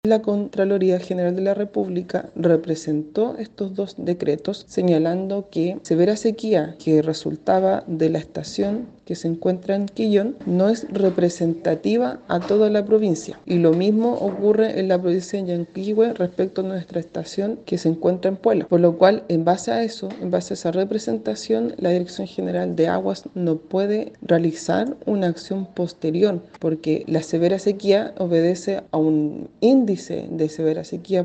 La Contraloría General de la República representó estos dos decretos señalando que severa sequía que resultaba de la estación que se encuentra en Quillón no es representativa a toda la provincia, y lo mismo ocurre en la provincia de Yanquihue respecto a nuestra estación que se encuentra en Puebla, por lo cual en base a eso, en base a esa representación, la Dirección General de Aguas no puede realizar una acción posterior porque la severa sequía obedece a un índice de severa sequía